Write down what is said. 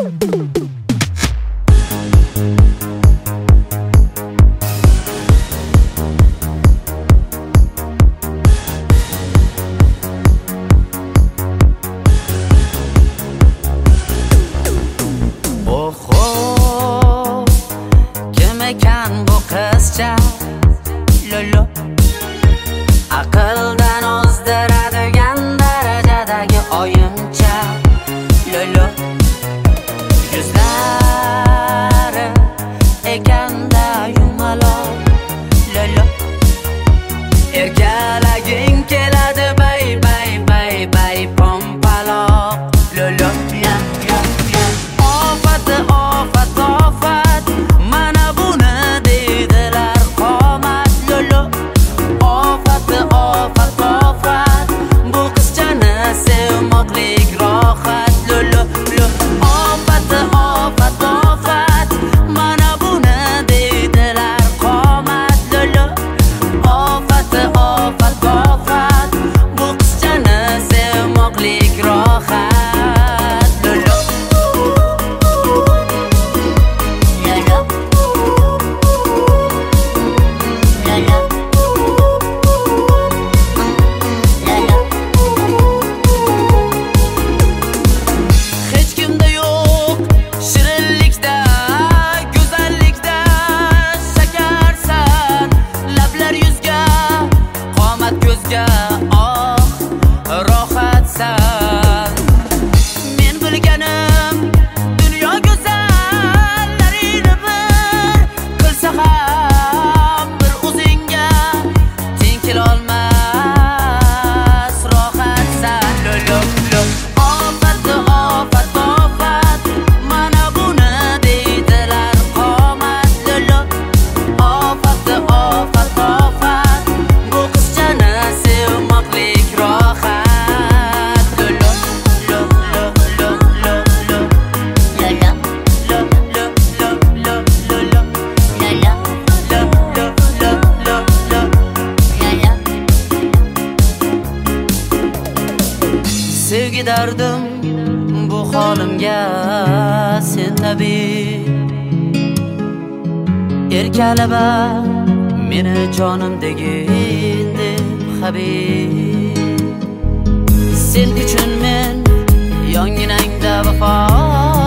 ekan bu qizcha lolo, aqldan ozdiradigan darajadagi oyimcha lolo, yuzlari ekanda yumaloq lolo, erkalaging keladi bay bay bay bay pompaloq lolo. Ofat ofat ofat mana buni deydilar qomat lolo. Ofat ofat ofat bu qizchani sevmoqlik rohat lolo. Ofat ofat ofat mana buni deydilar qomat lolo. Ofat ofat ofat bu qizchani sevmoqlik rohat. Men bilganim dunyo go'zallarini bir qilsa ham bir o'zingga teng kelolmas rohatsan lolo. Ofat ofat ofat mana buni deydilar qomat lolo. Ofat ofat ofat bu qizchani sevmoqlik rohat. Sevgi dardim bu holimga sen tabiiy erkalaba meni jonim degin deb habib. Sen uchun men yonginangda vafo